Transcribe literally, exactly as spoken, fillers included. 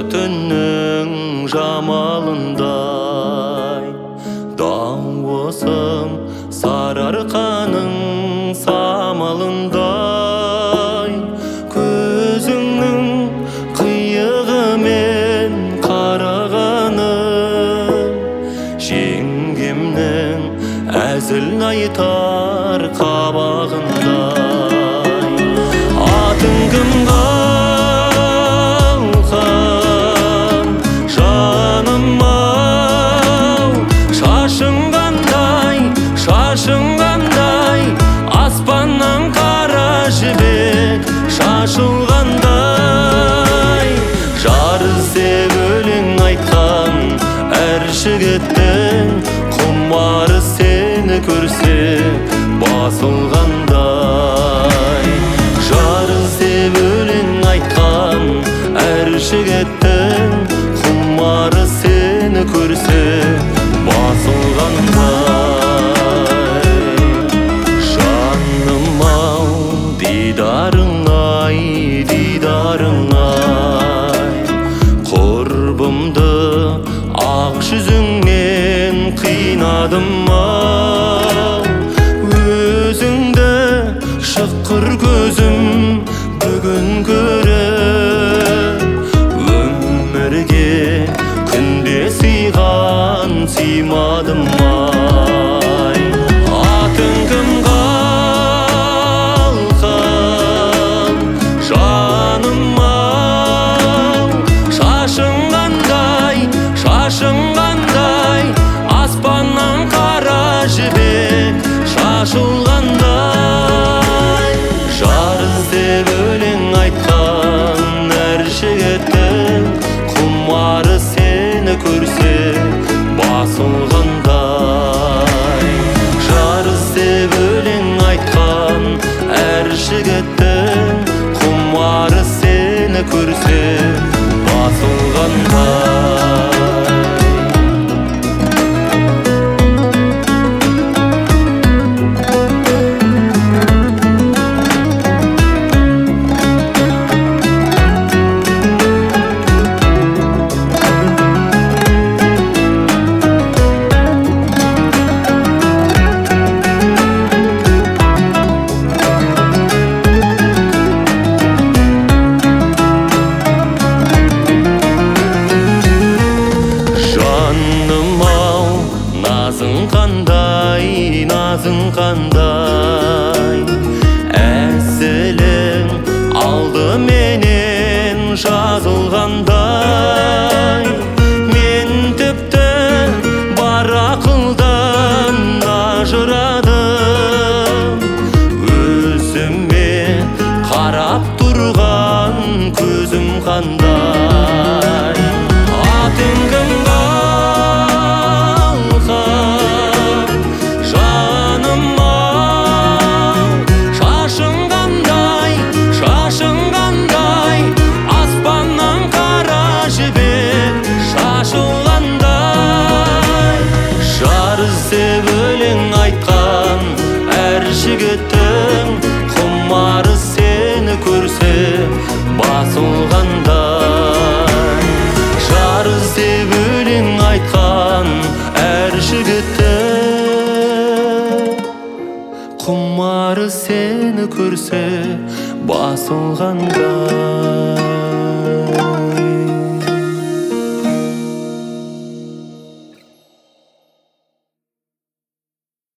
түннің жамалындай, дауысым сарыарқаның самалындай, көзіңнің қиығымен қарағаным, жеңгемнің әзіл айтар қабағындай. Атың кім қалқам, жаным-ау, шашың қандай, шашың қандай, аспаннан қара жібек шашылғандай. Жар іздеп өлең айтқан әр жігіттің құмары сені көрсе басылғандай. Жар іздеп өлең айтқан әр жігіттің құмары сені көрсе басылғандай. Жаным-ау, дидарың-ай, дидарың-ай, құрбымды ақ жүзіңнен қинадым-ау. Өзіңді шыққыр көзім бүгін көріп, өмірге күнде сыйған сыймадым-ай. Атың кім қалқам, жаным-ау, шашың қандай, шашың қандай, аспаннан қара жібек шашылғандай. Жар іздеп өлең айтқан әр жігіттің құмары сені көрсе басылғандай. Жар іздеп өлең айтқан әр жігіттің құмары сені көрсе басылғандай. Жаным-ау, назың қандай, назың қандай, әсілің алдыменен жазылғандай. Мен тіпті бар ақылдан ажырадым, өзіме қарап тұрған көзім қандай. Атың кім қалқам, жаным-ау, шашың қандай, шашың қандай, аспаннан қара жібек шашылғандай. Жар іздеп өлең айтқан әр жігіттің құмары сені көрсе басылғандай. Жар іздеп өлең айтқан әр жігіттің құмары сені көрсе басылғандай.